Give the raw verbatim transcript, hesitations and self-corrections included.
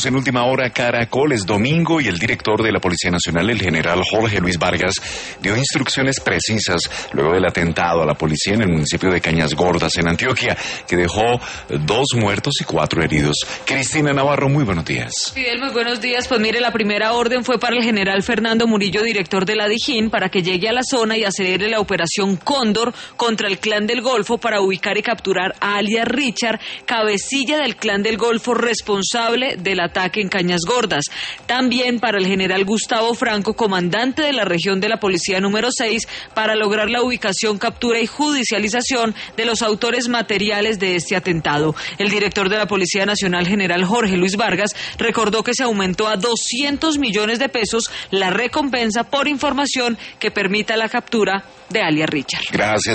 En última hora, Caracol, es domingo y el director de la Policía Nacional, el general Jorge Luis Vargas, dio instrucciones precisas luego del atentado a la policía en el municipio de Cañas Gordas, en Antioquia, que dejó dos muertos y cuatro heridos. Cristina Navarro, muy buenos días. Fidel, muy buenos días. Pues mire, la primera orden fue para el general Fernando Murillo, director de la Dijín, para que llegue a la zona y acelere la operación Cóndor contra el Clan del Golfo para ubicar y capturar a alias Richard, cabecilla del Clan del Golfo, responsable del ataque en Cañas Gordas. También para el general Gustavo Franco, comandante de la región de la Policía número seis, para lograr la ubicación, captura y judicialización de los autores materiales de este atentado. El director de la Policía Nacional, general Jorge Luis Vargas, recordó que se aumentó a doscientos millones de pesos la recompensa por información que permita la captura de alias Richard. Gracias.